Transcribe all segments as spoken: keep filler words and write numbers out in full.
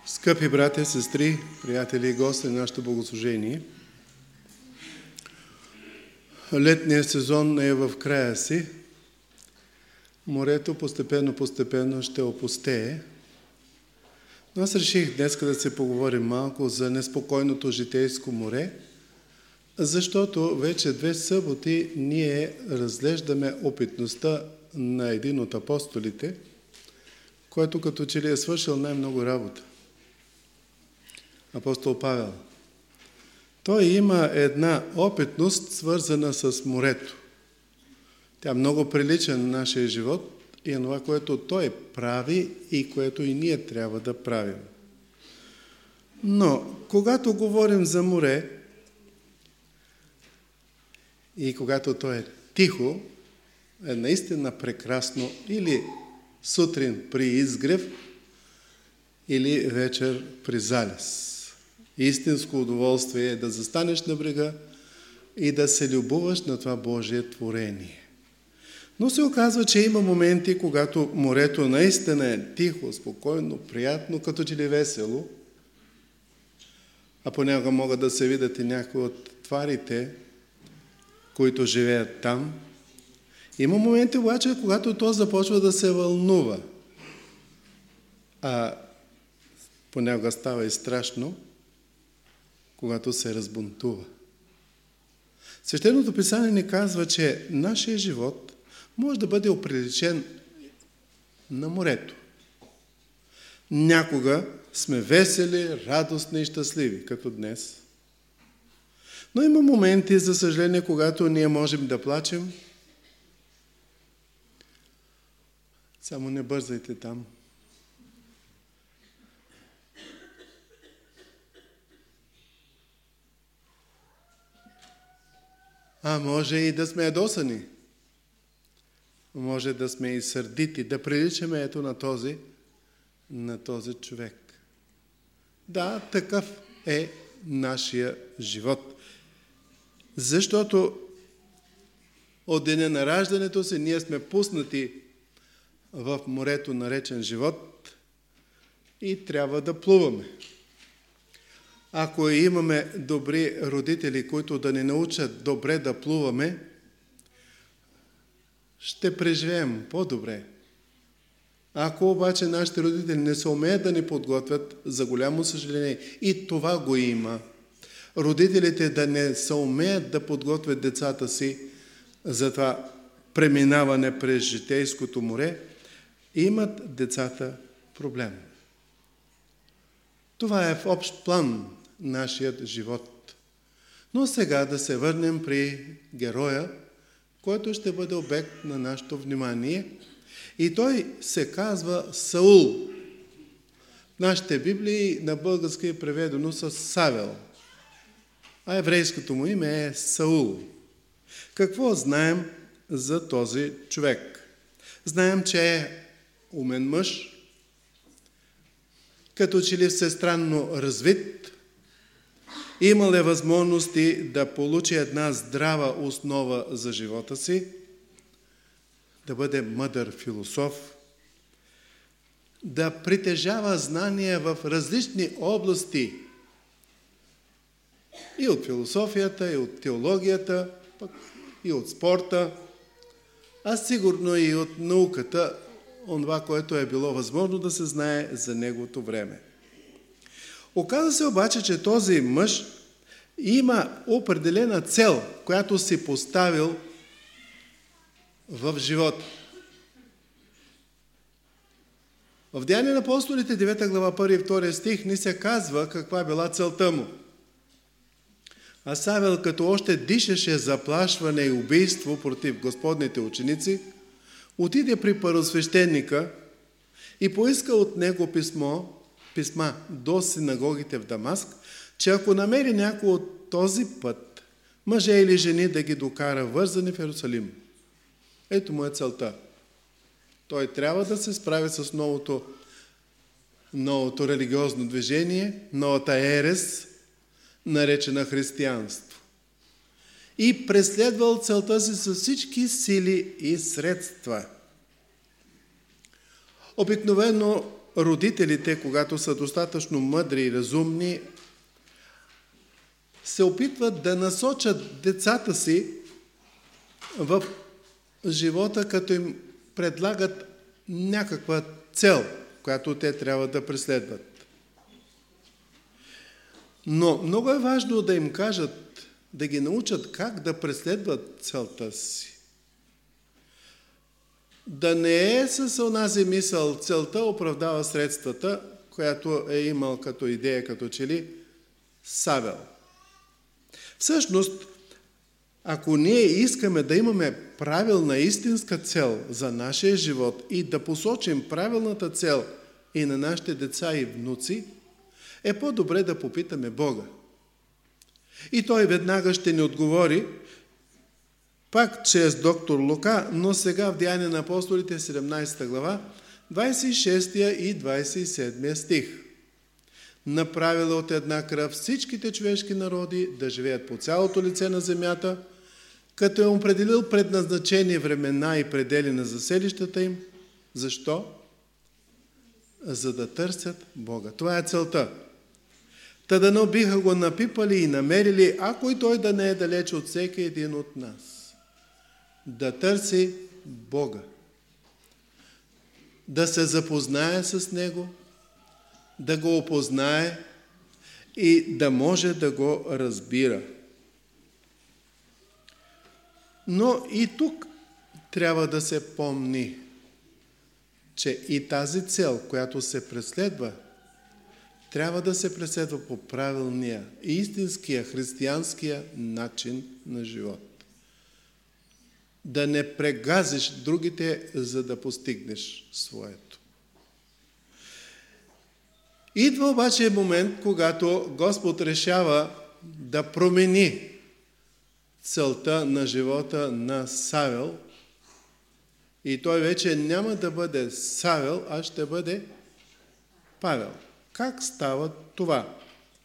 Скъпи братя, сестри, приятели и гости на нашето богослужение, летният сезон е в края си. Морето постепенно-постепенно ще опустее. Но аз реших днес да се поговорим малко за неспокойното житейско море, защото вече две съботи ние разглеждаме опитността на един от апостолите, който като че ли е свършил най-много работа. Апостол Павел. Той има една опитност, свързана с морето. Тя много прилича на нашия живот и на това, което той прави и което и ние трябва да правим. Но, когато говорим за море и когато то е тихо, е наистина прекрасно или сутрин при изгрев, или вечер при залез. Истинско удоволствие е да застанеш на брега и да се любуваш на това Божие творение. Но се оказва, че има моменти, когато морето наистина е тихо, спокойно, приятно, като че ли весело, а понякога могат да се видят и някои от тварите, които живеят там. Има моменти обаче, когато то започва да се вълнува, а понякога става и страшно, когато се разбунтува. Свещеното писание ни казва, че нашия живот може да бъде оприличен на морето. Някога сме весели, радостни и щастливи, като днес. Но има моменти, за съжаление, когато ние можем да плачем. Само не бързайте там. А може и да сме ядосани. Може да сме и сърдити, да приличаме ето на този, на този човек. Да, такъв е нашия живот. Защото от деня на раждането си ние сме пуснати в морето наречен живот и трябва да плуваме. Ако имаме добри родители, които да ни научат добре да плуваме, ще преживеем по-добре. Ако обаче нашите родители не се умеят да ни подготвят, за голямо съжаление, и това го има. Родителите да не се умеят да подготвят децата си за това преминаване през житейското море, имат децата проблем. Това е в общ план нашият живот. Но сега да се върнем при героя, който ще бъде обект на нашето внимание. И той се казва Саул. В нашите Библии на български е преведено с Савел, а еврейското му име е Саул. Какво знаем за този човек? Знаем, че е умен мъж, като че ли всестранно развит, имал е възможности да получи една здрава основа за живота си, да бъде мъдър философ, да притежава знания в различни области и от философията, и от теологията, пък и от спорта, а сигурно и от науката, онова, което е било възможно да се знае за неговото време. Оказва се обаче, че този мъж има определена цел, която си поставил в живота. В Деяния на апостолите, девета глава, първи и втори стих, ни се казва каква била целта му. А Савел, като още дишаше заплашване и убийство против Господните ученици, отиде при първосвещеника и поиска от него писмо, писма до синагогите в Дамаск, че ако намери някой от този път, мъже или жени, да ги докара вързани в Йерусалим. Ето му е целта. Той трябва да се справи с новото, новото религиозно движение, новата ерес, наречена християнство. И преследвал целта си с всички сили и средства. Обикновено родителите, когато са достатъчно мъдри и разумни, се опитват да насочат децата си в живота, като им предлагат някаква цел, която те трябва да преследват. Но много е важно да им кажат, да ги научат как да преследват целта си. Да не е с онази мисъл, целта оправдава средствата, която е имал като идея, като че ли Савел. Всъщност, ако ние искаме да имаме правилна, истинска цел за нашия живот и да посочим правилната цел и на нашите деца и внуци, е по-добре да попитаме Бога. И Той веднага ще ни отговори, пак чрез доктор Лука, но сега в Деяния на апостолите, седемнадесета глава, двадесет и шести и двадесет и седми стих. Направил от една кръв всичките човешки народи да живеят по цялото лице на земята, като е определил предназначени времена и предели на заселищата им. Защо? За да търсят Бога. Това е целта. Та дано биха го напипали и намерили, ако и той да не е далеч от всеки един от нас. Да търси Бога. Да се запознае с Него, да го опознае и да може да го разбира. Но и тук трябва да се помни, че и тази цел, която се преследва, трябва да се преследва по правилния, истинския, християнския начин на живот. Да не прегазиш другите, за да постигнеш своето. Идва обаче момент, когато Господ решава да промени целта на живота на Савел и той вече няма да бъде Савел, а ще бъде Павел. Как става това?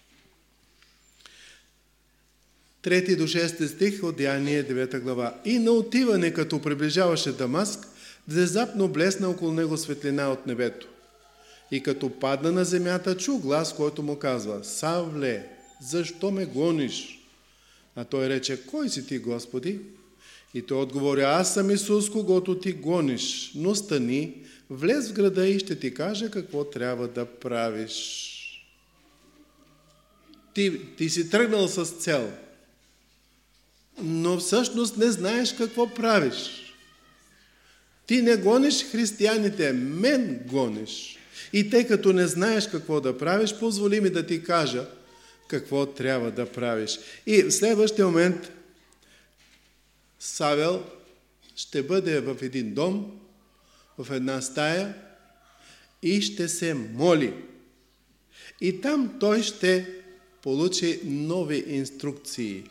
Трети до шести стих от Деяние девета глава. И на отиване, като приближаваше Дамаск, внезапно блесна около него светлина от небето. И като падна на земята, чу глас, който му казва: Савле, защо ме гониш? А той рече: кой си ти, Господи? И той отговори: аз съм Исус, когото ти гониш, но стани, влез в града и ще ти кажа какво трябва да правиш. Ти, ти си тръгнал с цел, но всъщност не знаеш какво правиш. Ти не гониш християните, мен гониш. И тъй като не знаеш какво да правиш, позволи ми да ти кажа какво трябва да правиш. И в следващия момент Савел ще бъде в един дом, в една стая и ще се моли. И там той ще получи нови инструкции.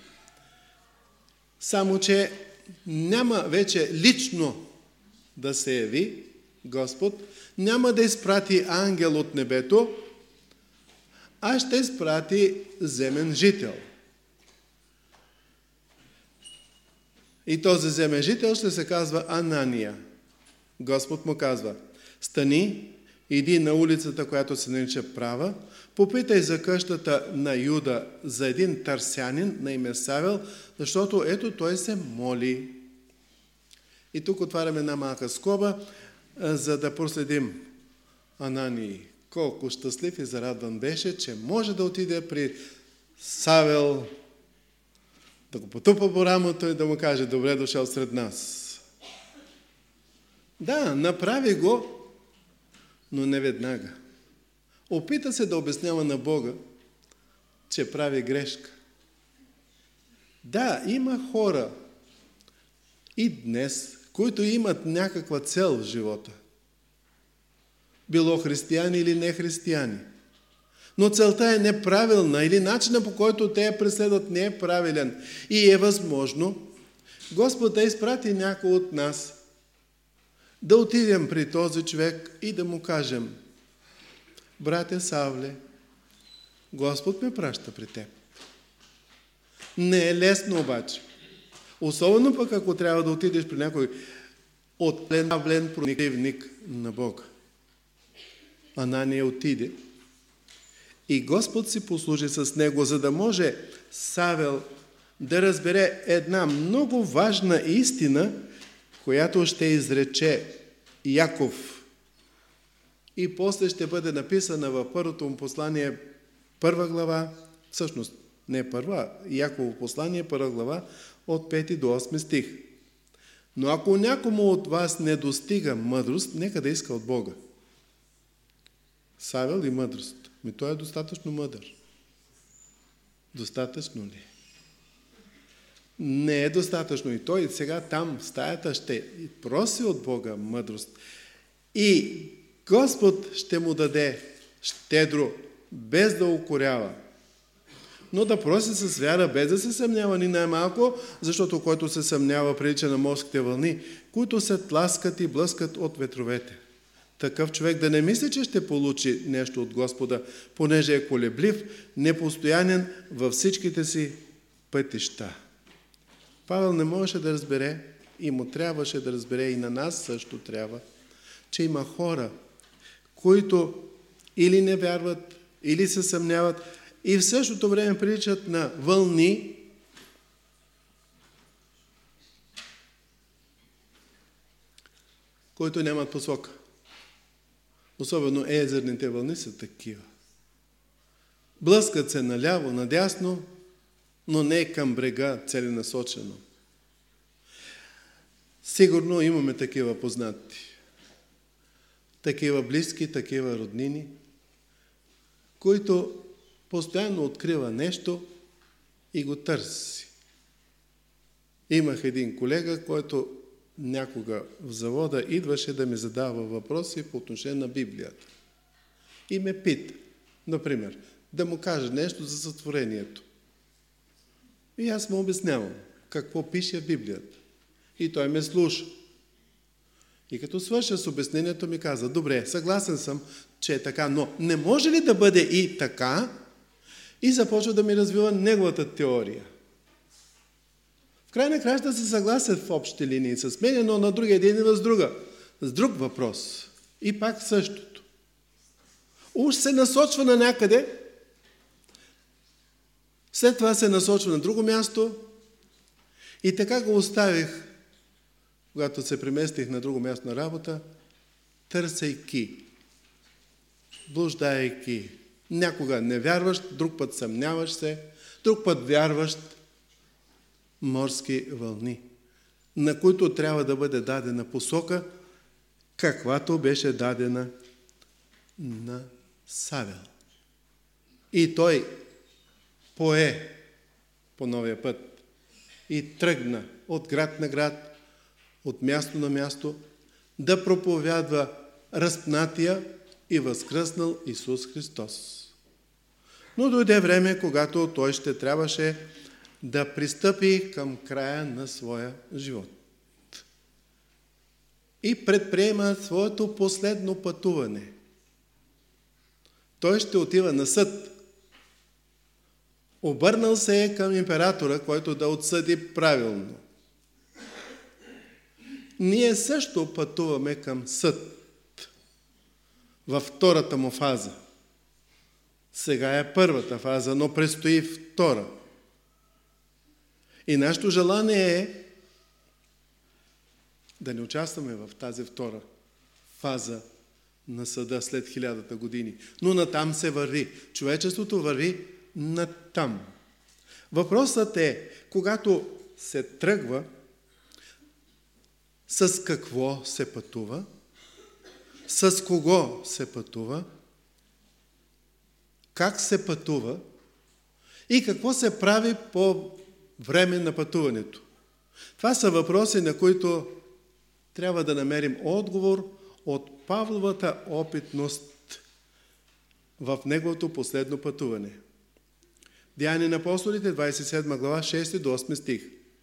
Само че няма вече лично да се яви Господ, няма да изпрати ангел от небето, а ще изпрати земен жител. И този земен жител ще се казва Анания. Господ му казва: стани, иди на улицата, която се нарича Права, попитай за къщата на Юда за един тарсянин на име Савел, защото ето той се моли. И тук отваряме една малка скоба, за да проследим Анании. Колко щастлив и зарадван беше, че може да отиде при Савел, да го потупа по рамото и да му каже: добре дошъл сред нас. Да, направи го, но не веднага. Опита се да обяснява на Бога, че прави грешка. Да, има хора и днес, които имат някаква цел в живота. Било християни или не християни. Но целта е неправилна или начинът, по който те я преследват, не е правилен. И е възможно Господ да изпрати някой от нас да отидем при този човек и да му кажем: братя Савле, Господ ме праща при теб. Не е лесно обаче. Особено пък ако трябва да отидеш при някой отплен, влен противник на Бога. Анания отиде и Господ си послужи с него, за да може Савел да разбере една много важна истина, която ще изрече Яков. И после ще бъде написана във първото му послание, първа глава, всъщност не първа, Яково послание, първа глава, от пети до осми стих. Но ако някому от вас не достига мъдрост, нека да иска от Бога. Савел и мъдрост. Ми той е достатъчно мъдър. Достатъчно ли? Не е достатъчно. И той сега там в стаята ще проси от Бога мъдрост. И Господ ще му даде щедро, без да укорява. Но да проси с вяра, без да се съмнява ни най-малко, защото който се съмнява прилича на морските вълни, които се тласкат и блъскат от ветровете. Такъв човек да не мисли, че ще получи нещо от Господа, понеже е колеблив, непостоянен във всичките си пътища. Павел не можеше да разбере и му трябваше да разбере, и на нас също трябва, че има хора, които или не вярват, или се съмняват, и в същото време приличат на вълни, които нямат посока. Особено езерните вълни са такива. Блъскат се наляво, надясно, но не към брега целенасочено. Сигурно имаме такива познати. Такива близки, такива роднини, които постоянно открива нещо и го търси. Имах един колега, който някога в завода идваше да ми задава въпроси по отношение на Библията. И ме пита, например, да му кажа нещо за сътворението. И аз му обяснявам какво пише в Библията. И той ме слуша. И като свърша с обяснението ми каза, добре, съгласен съм, че е така, но не може ли да бъде и така? И започва да ми развива неговата теория. В край на краща се съгласят в общи линии с мен, но на другия ден идва с друга. С друг въпрос. И пак същото. Уж се насочва на някъде, след това се насочва на друго място и така го оставих, когато се преместих на друго място на работа, търсейки, блуждайки. Някога не вярваш, друг път съмняваш се, друг път вярваш, морски вълни, на които трябва да бъде дадена посока, каквато беше дадена на Савел. И той пое по новия път и тръгна от град на град, от място на място, да проповядва разпнатия и възкръснал Исус Христос. Но дойде време, когато той ще трябваше да пристъпи към края на своя живот. И предприема своето последно пътуване. Той ще отива на съд. Обърнал се е към императора, който да отсъди правилно. Ние също пътуваме към съд. Във втората му фаза. Сега е първата фаза, но предстои втора. И нашето желание е да не участваме в тази втора фаза на съда след хилядата години. Но натам се върви. Човечеството върви натам. Въпросът е, когато се тръгва, с какво се пътува, с кого се пътува, как се пътува и какво се прави по време на пътуването. Това са въпроси, на които трябва да намерим отговор от Павловата опитност в неговото последно пътуване. Деяния на апостолите, двадесет и седма глава, шести до осми стих.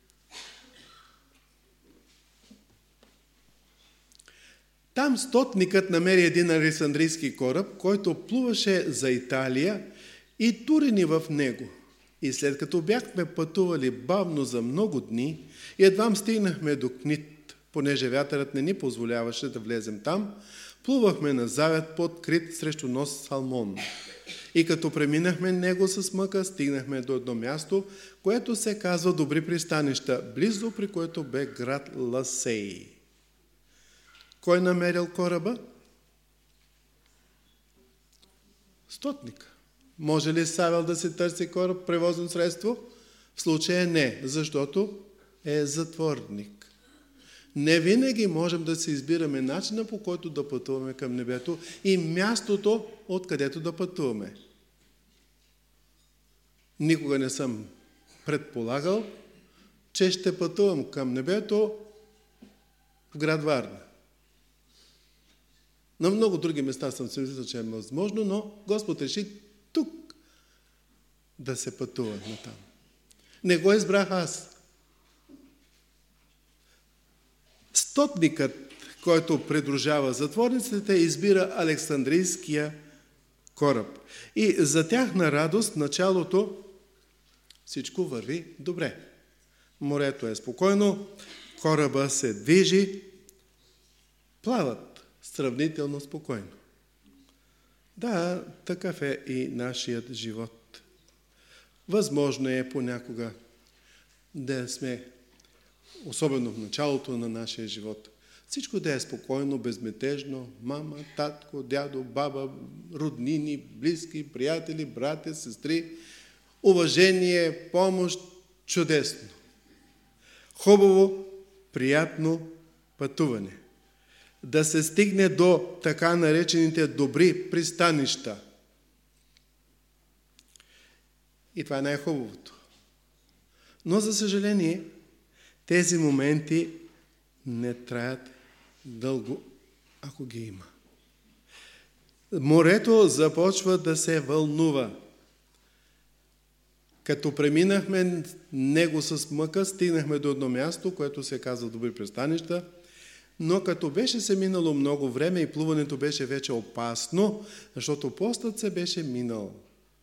Там стотникът намери един александрийски кораб, който плуваше за Италия и турени в него. И след като бяхме пътували бавно за много дни, едвам стигнахме до Книт, понеже вятърът не ни позволяваше да влезем там, плувахме на завет под Крит срещу нос Салмон. И като преминахме него с мъка, стигнахме до едно място, което се казва Добри пристанища, близо при което бе град Ласей. Кой намерил кораба? Стотник. Може ли Савел да се търси кораб, превозно средство? В случая не, защото е затворник. Не винаги можем да се избираме начина, по който да пътуваме към небето и мястото, откъдето да пътуваме. Никога не съм предполагал, че ще пътувам към небето в град Варна. На много други места съм си мислил, че е възможно, но Господ реши тук да се пътува натам. Не го избрах аз. Стотникът, който придружава затворниците, избира Александрийския кораб. И за тяхна радост в началото всичко върви добре. Морето е спокойно, кораба се движи, плават сравнително спокойно. Да, такъв е и нашият живот. Възможно е понякога да сме, особено в началото на нашия живот, всичко да е спокойно, безмятежно, мама, татко, дядо, баба, роднини, близки, приятели, братя, сестри, уважение, помощ, чудесно. Хубаво, приятно пътуване. Да се стигне до така наречените добри пристанища. И това е най-хубавото. Но, за съжаление, тези моменти не траят дълго, ако ги има. Морето започва да се вълнува. Като преминахме него с мъка, стигнахме до едно място, което се казва Добри пристанища, но като беше се минало много време и плуването беше вече опасно, защото постът се беше минал.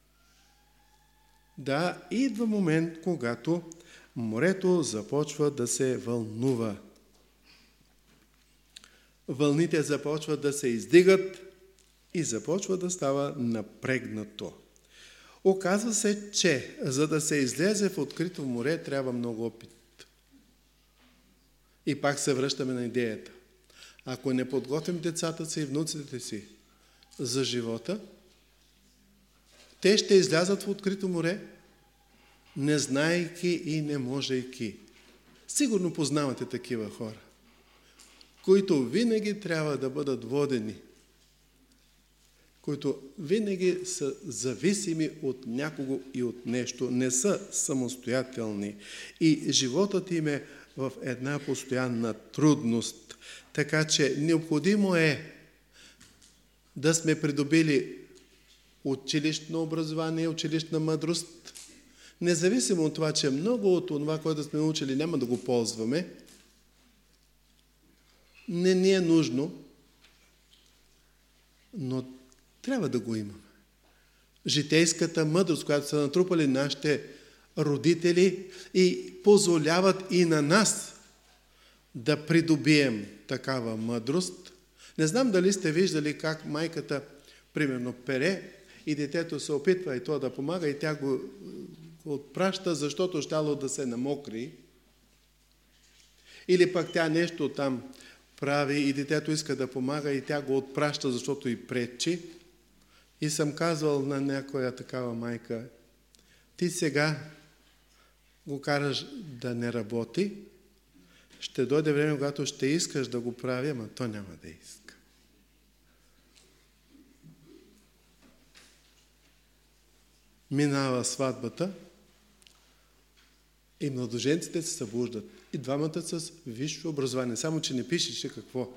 Да, идва момент, когато морето започва да се вълнува. Вълните започват да се издигат и започва да става напрегнато. Оказва се, че за да се излезе в открито море, трябва много опит. И пак се връщаме на идеята. Ако не подготвим децата си и внуците си за живота, те ще излязат в открито море, не знаейки и не можейки. Сигурно познавате такива хора, които винаги трябва да бъдат водени, които винаги са зависими от някого и от нещо, не са самостоятелни. И животът им е в една постоянна трудност. Така че необходимо е да сме придобили училищно образование, училищна мъдрост, независимо от това, че много от това, което сме учили, няма да го ползваме, не ни е нужно, но трябва да го имаме. Житейската мъдрост, която са натрупали нашите родители и позволяват и на нас да придобием такава мъдрост. Не знам дали сте виждали как майката, примерно, пере и детето се опитва и то да помага и тя го отпраща, защото щяло да се намокри. Или пък тя нещо там прави и детето иска да помага и тя го отпраща, защото и пречи. И съм казвал на някоя такава майка, ти сега го караш да не работи, ще дойде време, когато ще искаш да го прави, ама то няма да иска. Минава сватбата и младоженците се събуждат. И двамата с висше образование, само че не пишеше какво.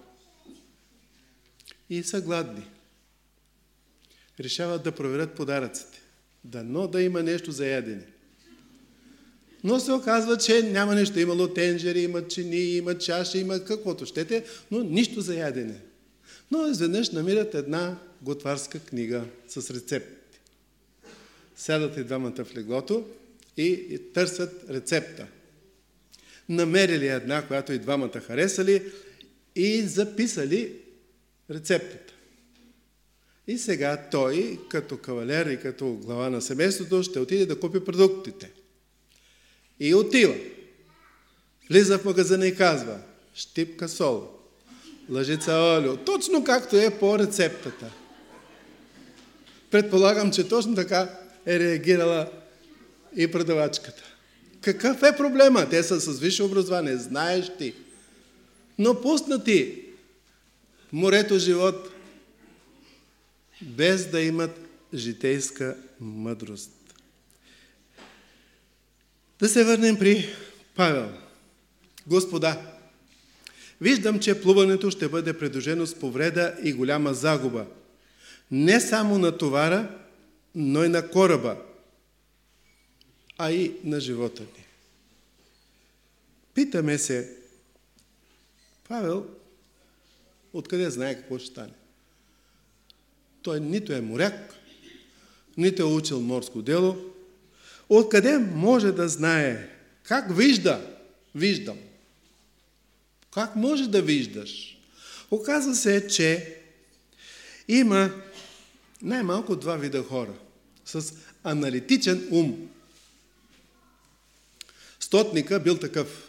И са гладни. Решават да проверят подаръците. Дано да има нещо за ядене. Но се оказва, че няма нещо. Имало тенджери, има чини, има чаши, има каквото щете, но нищо за ядене. Но изведнъж намират една готварска книга с рецепти. Сядат и двамата в леглото и, и търсят рецепта. Намерили една, която и двамата харесали и записали рецептата. И сега той, като кавалер и като глава на семейството, ще отиде да купи продуктите. И отива. Влиза в магазина и казва: щипка сол, лъжица олио, точно както е по рецептата. Предполагам, че точно така е реагирала и продавачката. Какъв е проблема? Те са с висше образование, знаеш ти. Но пуснати морето живот, без да имат житейска мъдрост. Да се върнем при Павел. Господа, виждам, че плуването ще бъде придружено с повреда и голяма загуба. Не само на товара, но и на кораба, а и на живота ни. Питаме се, Павел, откъде знае какво ще стане? Той нито е моряк, нито е учил морско дело. Откъде може да знае? Как вижда? Виждам. Как може да виждаш? Оказва се, че има най-малко два вида хора с аналитичен ум. Стотника бил такъв.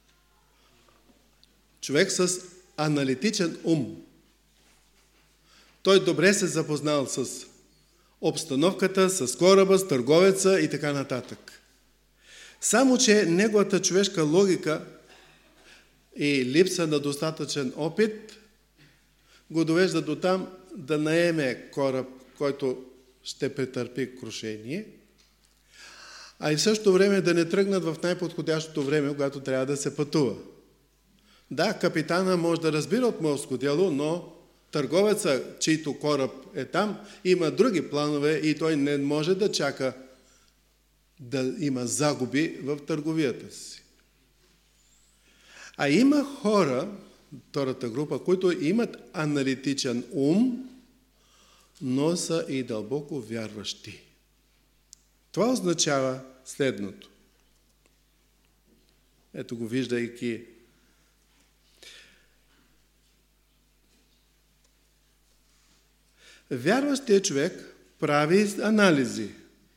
Човек с аналитичен ум. Той добре се запознал с обстановката, с кораба, с търговеца и така нататък. Само че неговата човешка логика и липса на достатъчен опит го довежда до там да наеме кораб, който ще претърпи крушение, а и в същото време да не тръгнат в най-подходящото време, когато трябва да се пътува. Да, капитана може да разбира от морско дело, но търговеца, чийто кораб е там, има други планове и той не може да чака да има загуби в търговията си. А има хора, втората група, които имат аналитичен ум, но са и дълбоко вярващи. Това означава следното. Ето го виждайки. Вярващият човек прави анализи,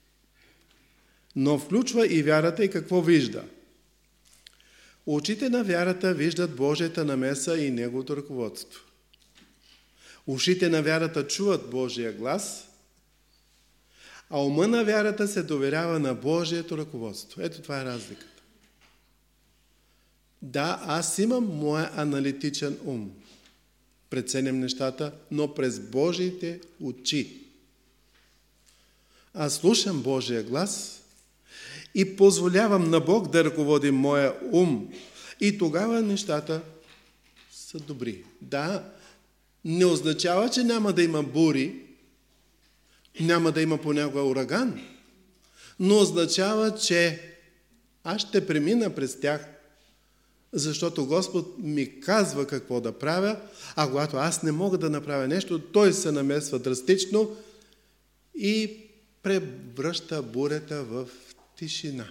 но включва и вярата и какво вижда. Очите на вярата виждат Божията намеса и Неговото ръководство. Ушите на вярата чуват Божия глас, а ума на вярата се доверява на Божието ръководство. Ето това е разликата. Да, аз имам моя аналитичен ум. Преценям нещата, но през Божиите очи. Аз слушам Божия глас и позволявам на Бог да ръководи моя ум. И тогава нещата са добри. Да, не означава, че няма да има бури, няма да има понякога ураган, но означава, че аз ще премина през тях, защото Господ ми казва какво да правя, а когато аз не мога да направя нещо, Той се намесва драстично и превръща бурята в тишина.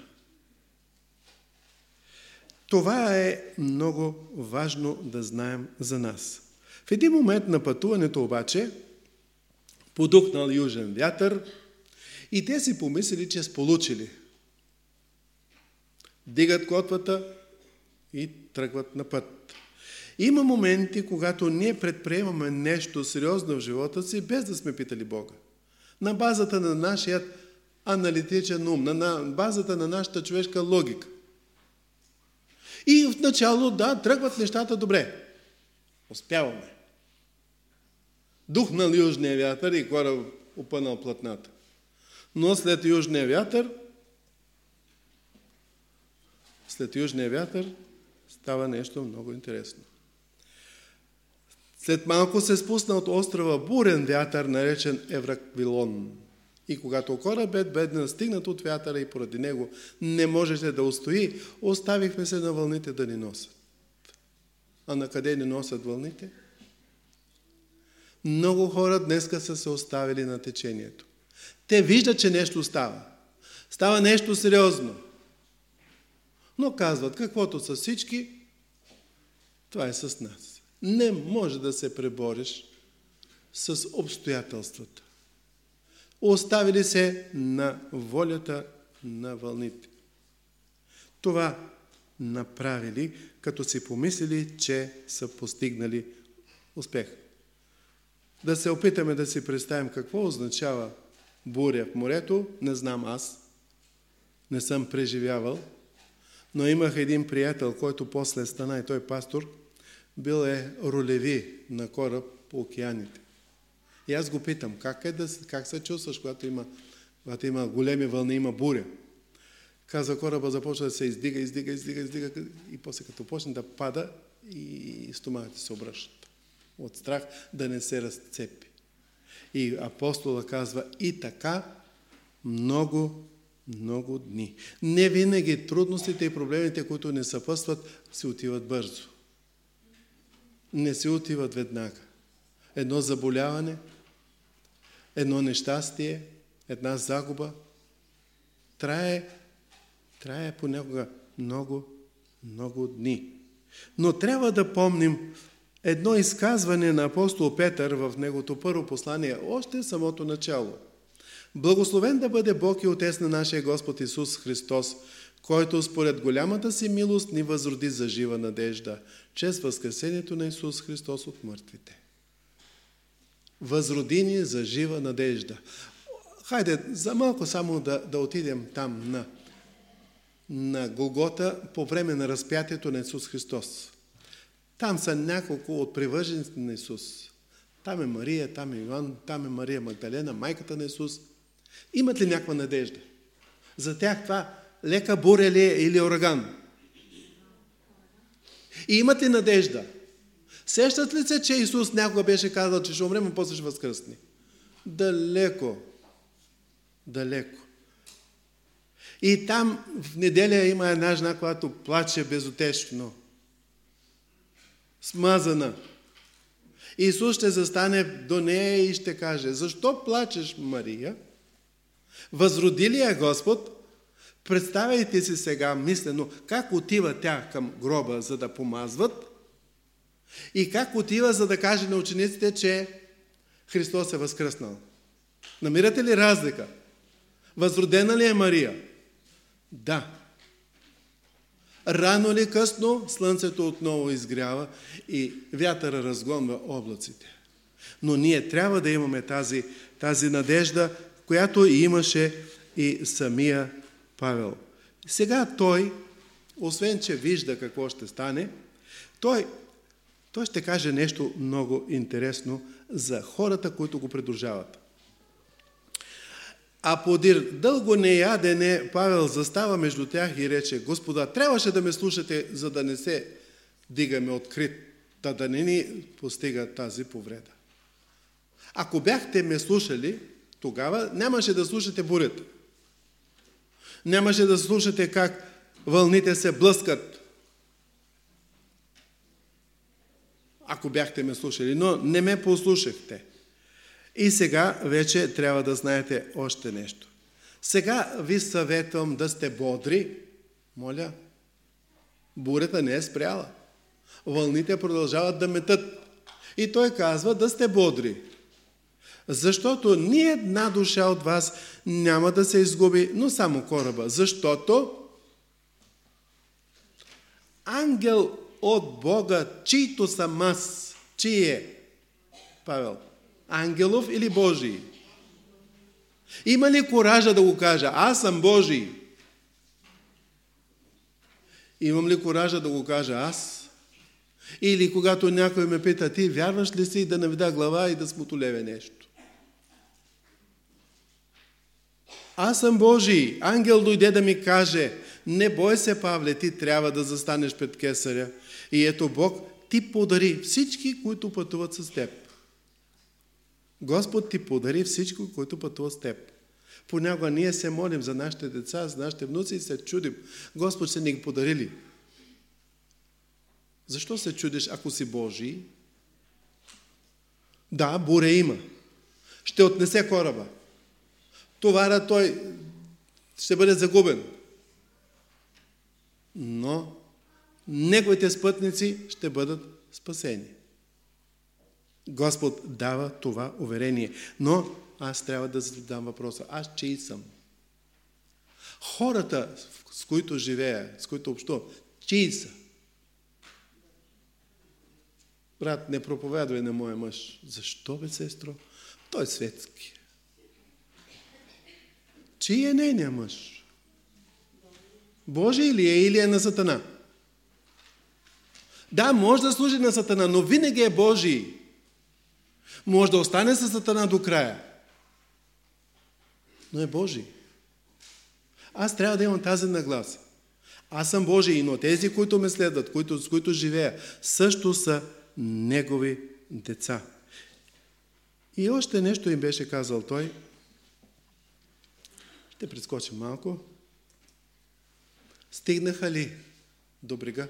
Това е много важно да знаем за нас. В един момент на пътуването обаче подухнал южен вятър и те си помислили, че сполучили. Дигат котвата и тръгват на път. Има моменти, когато ние предприемаме нещо сериозно в живота си, без да сме питали Бога. На базата на нашия аналитичен ум, на базата на нашата човешка логика. И в начало, да, тръгват нещата добре. Успяваме. Духнал южния вятър и кораб опънал платната. Но след южния вятър, след южния вятър става нещо много интересно. След малко се спусна от острова бурен вятър, наречен Евраквилон. И когато корабът бе настигнат от вятъра и поради него не можеше да устои, оставихме се на вълните да ни носят. А на къде ни носят вълните? Много хора днеска са се оставили на течението. Те виждат, че нещо става. Става нещо сериозно. Но казват, каквото са всички, това е с нас. Не може да се пребориш с обстоятелствата. Оставили се на волята на вълните. Това направили, като си помислили, че са постигнали успех. Да се опитаме да си представим какво означава буря в морето, не знам аз. Не съм преживявал. Но имах един приятел, който после стана и той пастор, бил е рулеви на кораб по океаните. И аз го питам, как, е да, как се чувстваш, когато има, когато има големи вълни, има буря? Каза, кораба започва да се издига, издига, издига, издига и после като почне да пада и стомахите се обръщат. От страх да не се разцепи. И апостола казва, и така много, много дни. Не винаги трудностите и проблемите, които не съпътстват, се отиват бързо. Не се отиват веднага. Едно заболяване, едно нещастие, една загуба трае, трае понякога много, много дни. Но трябва да помним едно изказване на апостол Петър в неговото първо послание, още в самото начало. Благословен да бъде Бог и Отец на нашия Господ Исус Христос, който според голямата си милост ни възроди за жива надежда, чрез възкресението на Исус Христос от мъртвите. Възроди ни за жива надежда. Хайде, за малко само да, да отидем там на, на Голгота по време на разпятието на Исус Христос. Там са няколко от привържениците на Исус. Там е Мария, там е Йоан, там е Мария Магдалена, майката на Исус. Имат ли някаква надежда? За тях това лека буря ли е или ураган? И имат ли надежда? Сещат ли се, че Исус някога беше казал, че ще умрем, а после ще възкръсне? Далеко. Далеко. И там в неделя има една жена, която плаче безутешно. Смазана. Исус ще застане до нея и ще каже, защо плачеш, Мария? Възроди ли я Господ? Представяйте си сега мислено как отива тя към гроба, за да помазват и как отива, за да каже на учениците, че Христос е възкръснал. Намирате ли разлика? Възродена ли е Мария? Да. Рано или късно слънцето отново изгрява и вятъра разгонва облаците. Но ние трябва да имаме тази, тази надежда, която имаше и самия Павел. Сега той, освен че вижда какво ще стане, той, той ще каже нещо много интересно за хората, които го придружават. А подир дълго неядене Павел застава между тях и рече, Господа, трябваше да ме слушате, за да не се дигаме открит, да, да не ни постига тази повреда. Ако бяхте ме слушали, тогава нямаше да слушате бурята. Нямаше да слушате как вълните се блъскат. Ако бяхте ме слушали, но не ме послушахте. И сега вече трябва да знаете още нещо. Сега ви съветвам да сте бодри. Моля, бурята не е спряла. Вълните продължават да метат. И той казва да сте бодри. Защото ни една душа от вас няма да се изгуби, но само кораба. Защото ангел от Бога, чийто съм аз, чий е? Павел. Ангелов или Божий? Има ли коража да го кажа? Аз съм Божий. Имам ли коража да го кажа аз? Или когато някой ме пита, ти вярваш ли си да наведа глава и да смотолеве нещо? Аз съм Божий. Ангел дойде да ми каже, не бой се, Павле, ти трябва да застанеш пред кесаря. И ето Бог ти подари всички, които пътуват с теб. Господ ти подари всички, които пътуват с теб. Понякога ние се молим за нашите деца, за нашите внуци и се чудим. Господ ще ни ги подари ли? Защо се чудиш, ако си Божий? Да, буря има. Ще отнесе кораба. Товара той ще бъде загубен. Но неговите спътници ще бъдат спасени. Господ дава това уверение. Но аз трябва да задам въпроса. Аз чий съм? Хората, с които живея, с които общувам, чии са? Брат, не проповядвай на моя мъж. Защо, бе, сестро? Той е светски. Чий е нейният мъж? Божий ли е или е на Сатана? Да, може да служи на Сатана, но винаги е Божий. Може да остане със Сатана до края. Но е Божий. Аз трябва да имам тази нагласа. Аз съм Божий, но тези, които ме следват, които, с които живея, също са Негови деца. И още нещо им беше казал той. Ще прескочим малко. Стигнаха ли до брега?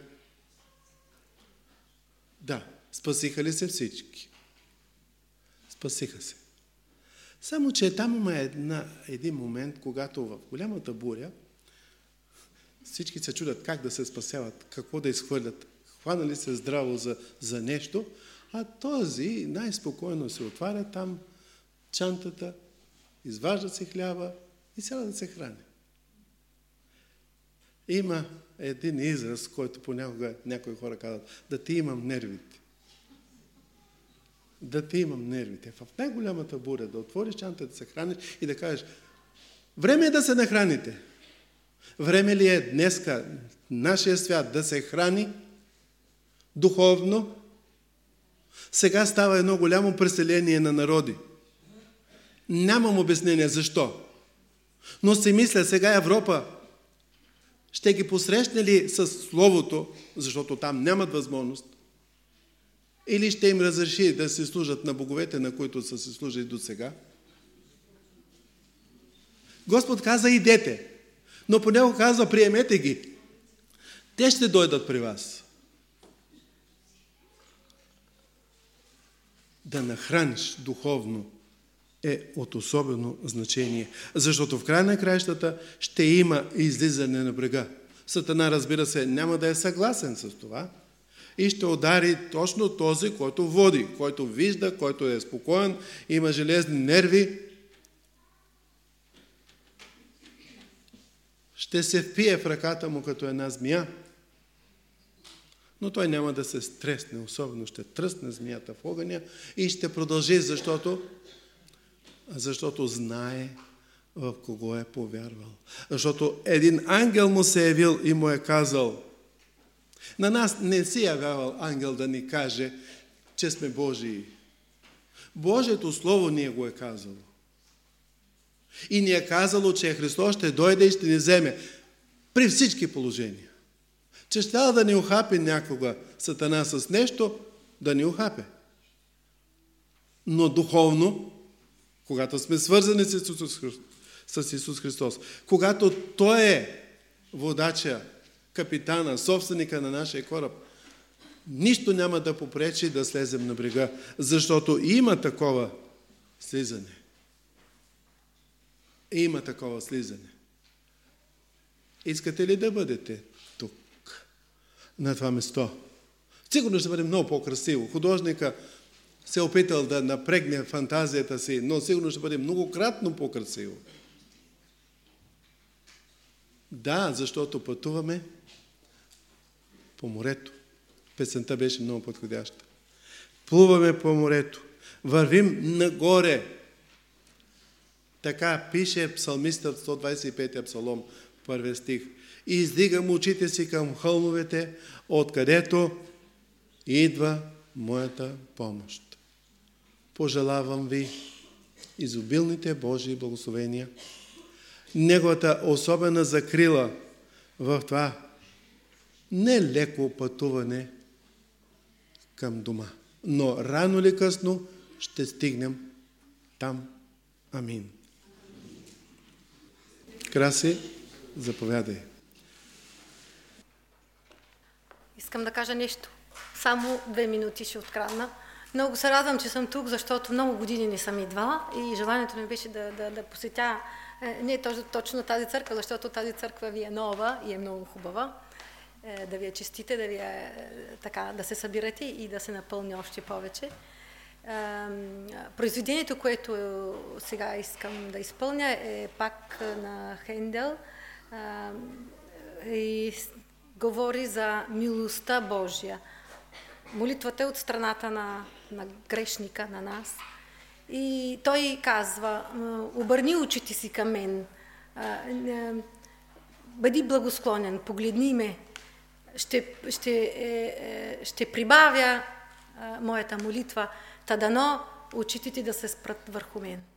Да. Спасиха ли се всички? Спасиха се. Само, че там има една, един момент, когато в голямата буря всички се чудят как да се спасяват, какво да изхвърлят. Хванали се здраво за, за нещо, а този най-спокойно се отваря там чантата, изважда се хляба и сяда да се храни. Има един израз, който понякога някои хора казват, да ти имам нервите. Да ти имам нервите. В най-голямата буря да отвориш чантата, да се храниш и да кажеш, време е да се нахраните. Време ли е днеска нашия свят да се храни духовно? Сега става едно голямо преселение на народи. Нямам обяснение защо. Но си мисля, сега Европа ще ги посрещне ли с Словото, защото там нямат възможност, или ще им разреши да се служат на боговете, на които са се служили до сега? Господ каза, идете, но по него казва, приемете ги. Те ще дойдат при вас. Да нахраниш духовно е от особено значение. Защото в края на краищата ще има излизане на брега. Сатана, разбира се, няма да е съгласен с това и ще удари точно този, който води, който вижда, който е спокоен, има железни нерви. Ще се впие в ръката му като една змия, но той няма да се стресне, особено ще тръсне змията в огъня и ще продължи, защото защото знае в кого е повярвал. Защото един ангел му се е явил и му е казал, на нас не си явявал ангел да ни каже, че сме Божии. Божието Слово ни го е казало. И ни е казало, че Христос ще дойде и ще ни вземе при всички положения. Че ще да ни ухапи някога Сатана с нещо, да ни ухапе. Но духовно, когато сме свързани с Исус Христос, с Исус Христос, когато Той е водача, капитана, собственика на нашия кораб, нищо няма да попречи да слезем на брега, защото има такова слизане. Има такова слизане. Искате ли да бъдете тук, на това место? Сигурно ще бъде много по-красиво. Художника се е опитал да напрегне фантазията си, но сигурно ще бъде многократно по-красиво. Да, защото пътуваме по морето. Песента беше много подходяща. Плуваме по морето. Вървим нагоре. Така пише псалмистът в сто двадесет и пети псалом, първи стих. И издигам очите си към хълмовете, откъдето идва моята помощ. Пожелавам ви изобилните Божии благословения, Неговата особена закрила в това нелеко пътуване към дома. Но рано или късно ще стигнем там. Амин. Краси, заповядай. Искам да кажа нещо. Само две минути ще открадна. Много се радвам, че съм тук, защото много години не съм идвала и желанието ми беше да, да, да посетя не точно, точно тази църква, защото тази църква ви е нова и е много хубава. Да ви я честите, да, ви е, така, да се събирате и да се напълни още повече. Произведението, което сега искам да изпълня, е пак на Хендел и говори за милостта Божия. Молитвата е от страната на, на грешника, на нас. И той казва: обърни очите си към мен, бъди благосклонен, погледни ме, ще, ще, ще прибавя моята молитва, та дано очите ти да се спрат върху мен.